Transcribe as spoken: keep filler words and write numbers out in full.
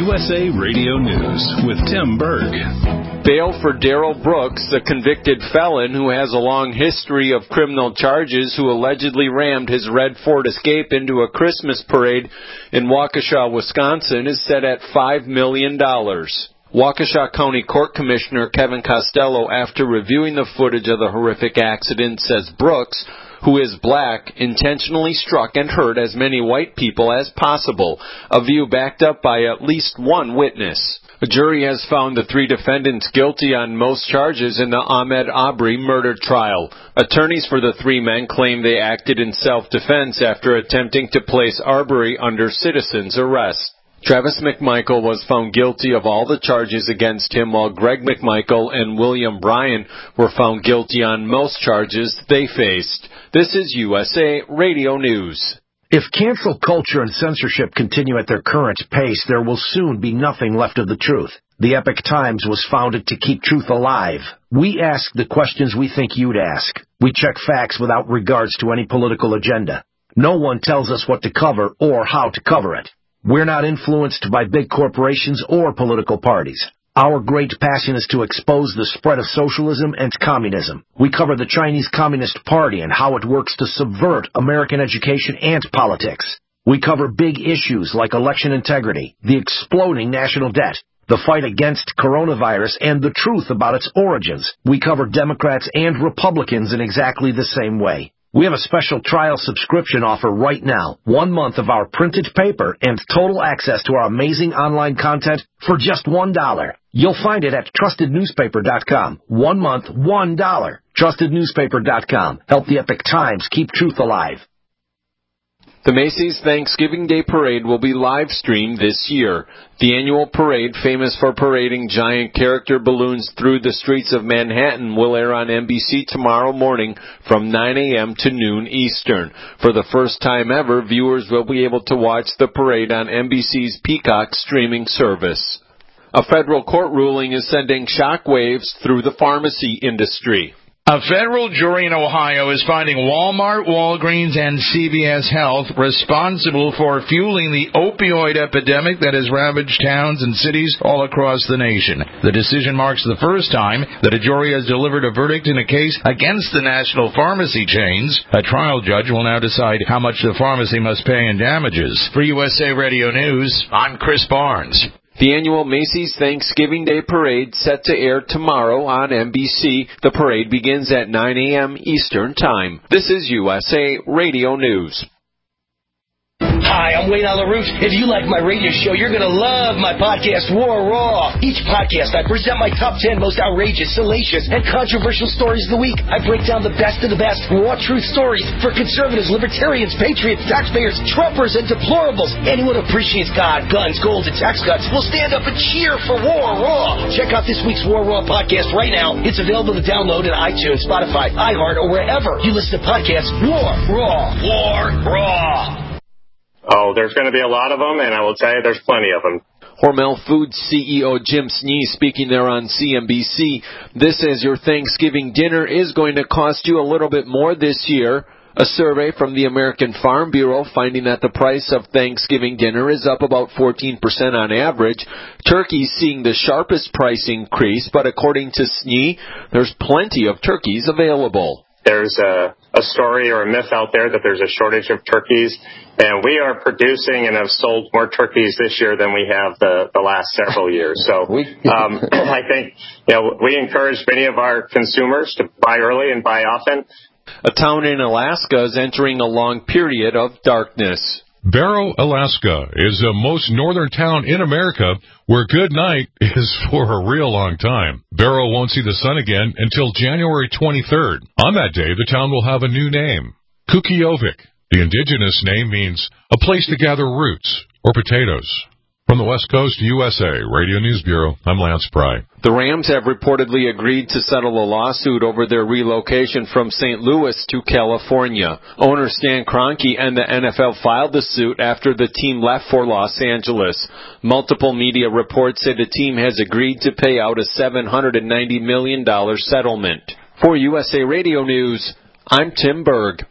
U S A Radio News with Tim Berg. Bail for Darrell Brooks, the convicted felon who has a long history of criminal charges who allegedly rammed his red Ford Escape into a Christmas parade in Waukesha, Wisconsin, is set at five million dollars. Waukesha County Court Commissioner Kevin Costello, after reviewing the footage of the horrific accident, says Brooks, who is black, intentionally struck and hurt as many white people as possible, a view backed up by at least one witness. A jury has found the three defendants guilty on most charges in the Ahmed Aubrey murder trial. Attorneys for the three men claim they acted in self-defense after attempting to place Aubrey under citizen's arrest. Travis McMichael was found guilty of all the charges against him, while Greg McMichael and William Bryan were found guilty on most charges they faced. This is U S A Radio News. If cancel culture and censorship continue at their current pace, there will soon be nothing left of the truth. The Epoch Times was founded to keep truth alive. We ask the questions we think you'd ask. We check facts without regards to any political agenda. No one tells us what to cover or how to cover it. We're not influenced by big corporations or political parties. Our great passion is to expose the spread of socialism and communism. We cover the Chinese Communist Party and how it works to subvert American education and politics. We cover big issues like election integrity, the exploding national debt, the fight against coronavirus, and the truth about its origins. We cover Democrats and Republicans in exactly the same way. We have a special trial subscription offer right now. One month of our printed paper and total access to our amazing online content for just one dollar. You'll find it at trusted newspaper dot com. One month, one dollar. trusted newspaper dot com. Help the Epoch Times keep truth alive. The Macy's Thanksgiving Day Parade will be live-streamed this year. The annual parade, famous for parading giant character balloons through the streets of Manhattan, will air on N B C tomorrow morning from nine a.m. to noon Eastern. For the first time ever, viewers will be able to watch the parade on N B C's Peacock streaming service. A federal court ruling is sending shockwaves through the pharmacy industry. A federal jury in Ohio is finding Walmart, Walgreens, and C V S Health responsible for fueling the opioid epidemic that has ravaged towns and cities all across the nation. The decision marks the first time that a jury has delivered a verdict in a case against the national pharmacy chains. A trial judge will now decide how much the pharmacy must pay in damages. For U S A Radio News, I'm Chris Barnes. The annual Macy's Thanksgiving Day Parade set to air tomorrow on N B C. The parade begins at nine a.m. Eastern Time. This is U S A Radio News. Hi, I'm Wayne on the Roof. If you like my radio show, you're going to love my podcast, War Raw. Each podcast, I present my top ten most outrageous, salacious, and controversial stories of the week. I break down the best of the best raw truth stories for conservatives, libertarians, patriots, taxpayers, Trumpers, and deplorables. Anyone who appreciates God, guns, gold, and tax cuts will stand up and cheer for War Raw. Check out this week's War Raw podcast right now. It's available to download in iTunes, Spotify, iHeart, or wherever you listen to podcasts. War Raw. War Raw. Oh, there's going to be a lot of them, and I will tell you there's plenty of them. Hormel Foods C E O Jim Snee speaking there on C N B C. This as your Thanksgiving dinner is going to cost you a little bit more this year. A survey from the American Farm Bureau finding that the price of Thanksgiving dinner is up about fourteen percent on average. Turkey's seeing the sharpest price increase, but according to Snee, there's plenty of turkeys available. There's a, a story or a myth out there that there's a shortage of turkeys, and we are producing and have sold more turkeys this year than we have the, the last several years. So um, I think you know we encourage many of our consumers to buy early and buy often. A town in Alaska is entering a long period of darkness. Barrow, Alaska is the most northern town in America where good night is for a real long time. Barrow won't see the sun again until January twenty-third. On that day, the town will have a new name, Kukiovik. The indigenous name means a place to gather roots or potatoes. From the West Coast, U S A Radio News Bureau, I'm Lance Pry. The Rams have reportedly agreed to settle a lawsuit over their relocation from Saint Louis to California. Owner Stan Kroenke and the N F L filed the suit after the team left for Los Angeles. Multiple media reports say the team has agreed to pay out a seven hundred ninety million dollars settlement. For U S A Radio News, I'm Tim Berg.